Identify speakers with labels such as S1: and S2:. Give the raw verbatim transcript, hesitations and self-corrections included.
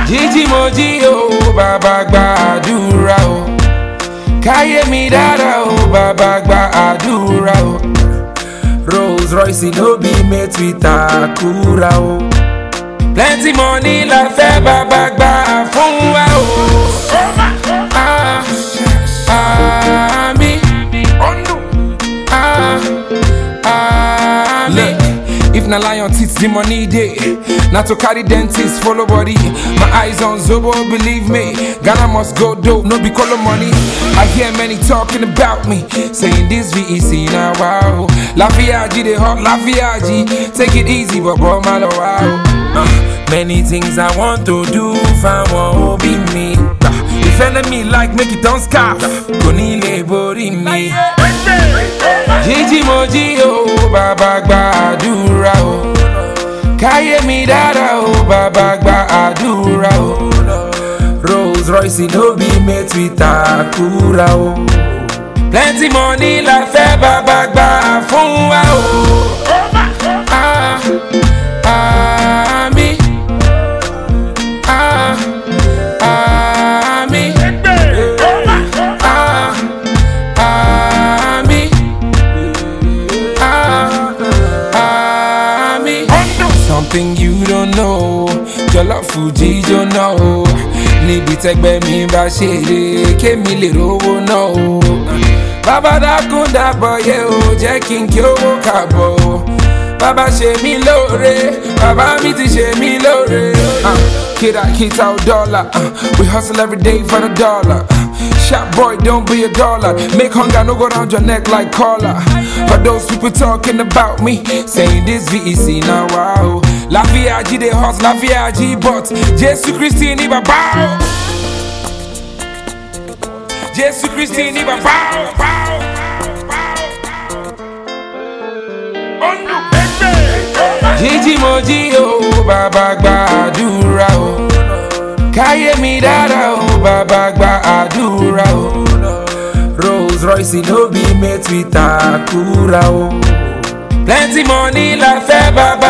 S1: Jíjí mo jí o, bàbá gbàdúrà o. Káyé mi dára o, bàbá gbàdúrà o. Rolls Royce no be made with Akura o. Plenty money la fẹ́ bàbá gbà fún wa o. Ah, ah, mi. Ah, ah, mi. If na lion teeth the money day, na to carry dentist follow body. My eyes on Zobo, believe me. Ghana must go dope, no be color money. I hear many talking about me, saying this V E C now wow. Lafiaji they hot, Lafiaji. Take it easy, but bro, malo wow. Uh, many things I want to do, fam won't be me. Uh, if enemy like make it don't scarf, konile bori me. Jíjí mo jí o, bàbá gbàdúrà o. Káyé mi dára o, bàbá gbàdúrà o. Rolls Royce no be made with Akura o. Plenty money la fẹ́ bàbá gbà fún wa o. Ah, ah, mi. Ah, ah, mi. Ah, ah, mi. Something you don't know, your love Fuji don't know. Níbi tẹ́gbẹ́ mi bá ṣeré, kémi lè rówó náà o. Bàbá dákun dábọ̀ yẹ o, jẹ́ kí n kí owó kàbọ̀ o. Bàbá ṣe mí lóore, bàbá mi ti ṣe mí lóore. Kid out, kids out dollar, uh, we hustle every day for the dollar. Shop boy, don't be a dollar. Make hunger no go round your neck like collar. For those people talking about me, saying this V E C now wow. Lafiaji they hustle, Lafiaji but Jesus Christ ni baba. Jesus Christ ni baba. Jíjí mo jí o, bàbá gbàdúrà o. Káyé mi dára o, bàbá gbàdúrà o. Rolls Royce no be made with Akura o. Plenty money la fẹ́ bàbá